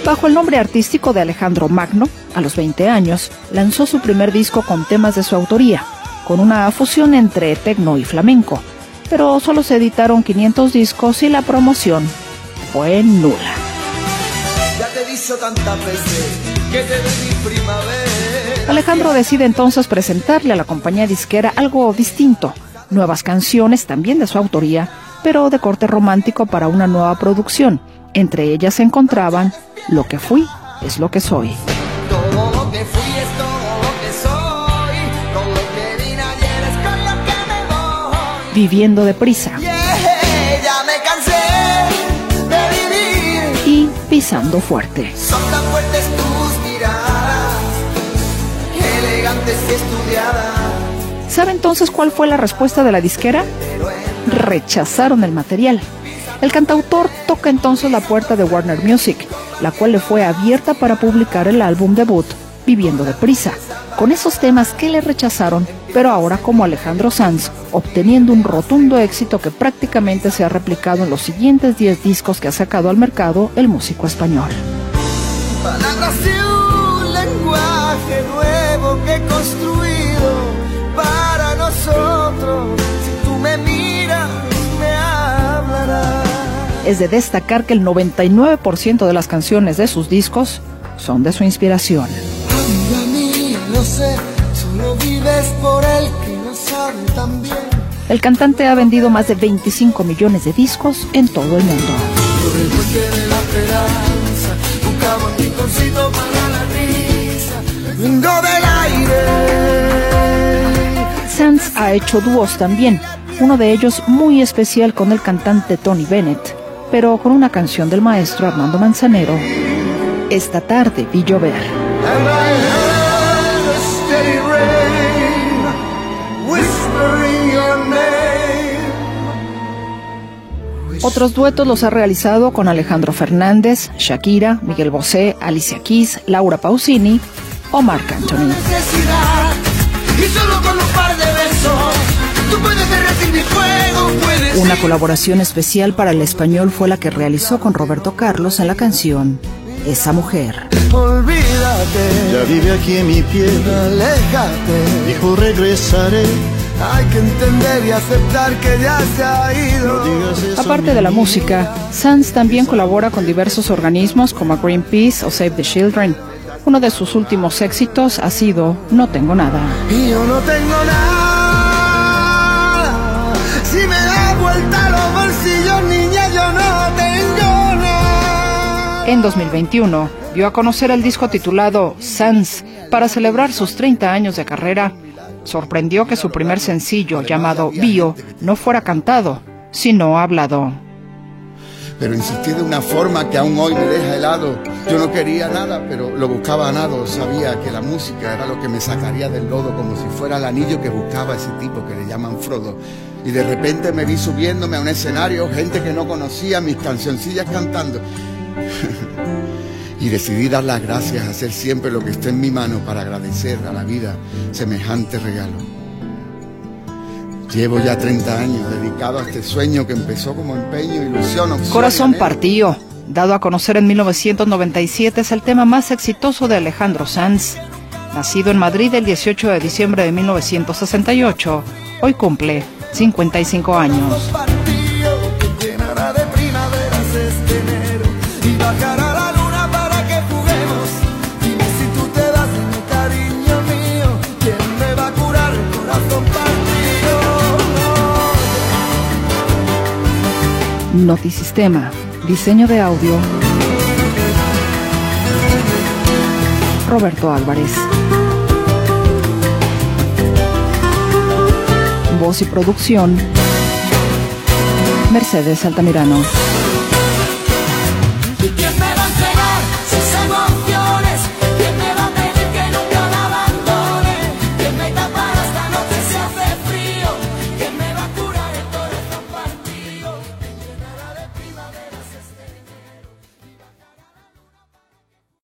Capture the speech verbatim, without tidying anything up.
Bajo el nombre artístico de Alejandro Magno, a los veinte años, lanzó su primer disco con temas de su autoría, con una fusión entre tecno y flamenco, pero solo se editaron quinientos discos y la promoción fue nula. Ya te he dicho tantas veces que te doy mi primavera. Alejandro decide entonces presentarle a la compañía disquera algo distinto, nuevas canciones también de su autoría, pero de corte romántico para una nueva producción. Entre ellas se encontraban Lo que fui es lo que soy. Todo lo que fui es todo lo que soy. Todo lo que vine ayer es con lo que me voy. Viviendo deprisa. Yeah, ya me cansé de vivir. Y Pisando fuerte. Son tan fuertes tus miradas, elegantes y estudiadas. ¿Sabe entonces cuál fue la respuesta de la disquera? Rechazaron el material. El cantautor toca entonces la puerta de Warner Music, la cual le fue abierta para publicar el álbum debut, Viviendo deprisa, con esos temas que le rechazaron, pero ahora como Alejandro Sanz, obteniendo un rotundo éxito que prácticamente se ha replicado en los siguientes diez discos que ha sacado al mercado el músico español. Palabras de un lenguaje nuevo que he construido para nosotros. Si tú me miras, me hablarás. Es de destacar que el noventa y nueve por ciento de las canciones de sus discos son de su inspiración. Amiga mía, lo sé, solo vives por el que no sabe tan bien. El cantante ha vendido más de veinticinco millones de discos en todo el mundo. Por el bosque de la esperanza, buscaba un rinconcito para la risa. Vengo del aire. Sanz ha hecho dúos también, uno de ellos muy especial con el cantante Tony Bennett, pero con una canción del maestro Armando Manzanero, Esta tarde vi llover. And I heard a steady rain whispering your name. Otros duetos los ha realizado con Alejandro Fernández, Shakira, Miguel Bosé, Alicia Keys, Laura Pausini o Marc Anthony. Necesidad, y solo con un par de besos tú puedes derretir mi fuego, puedes. Una colaboración especial para el español fue la que realizó con Roberto Carlos en la canción Esa mujer. Olvídate, Ya vive aquí en mi piel, aléjate. dijo regresaré. Hay que entender y aceptar que ya se ha ido. Digas eso, Aparte de la música, Sanz también colabora con diversos organismos como Greenpeace o Save the Children. Uno de sus últimos éxitos ha sido No tengo nada. Y yo no tengo nada. Si me da vuelta los bolsillos, niña, yo no tengo nada. En dos mil veintiuno dio a conocer el disco titulado Sanz para celebrar sus treinta años de carrera. Sorprendió que su primer sencillo, llamado Bio, no fuera cantado, sino hablado. Pero insistí de una forma que aún hoy me deja helado. Yo no quería nada, pero lo buscaba a nado. Sabía que la música era lo que me sacaría del lodo, como si fuera el anillo que buscaba ese tipo que le llaman Frodo. Y de repente me vi subiéndome a un escenario, gente que no conocía, mis cancioncillas cantando. Y decidí dar las gracias, hacer siempre lo que esté en mi mano para agradecer a la vida semejante regalo. Llevo ya treinta años dedicado a este sueño que empezó como empeño, ilusión, opción. Corazón y anhelo. partido, dado a conocer en mil novecientos noventa y siete, es el tema más exitoso de Alejandro Sanz. Nacido en Madrid el dieciocho de diciembre de mil novecientos sesenta y ocho, hoy cumple cincuenta y cinco años. Partido que llenará de primaveras este enero y bajará la luna para que juguemos. Dime si tú te das en mi cariño mío, ¿quién me va a curar el corazón partido? Notisistema, diseño de audio, Roberto Álvarez. Voz y producción, Mercedes Altamirano.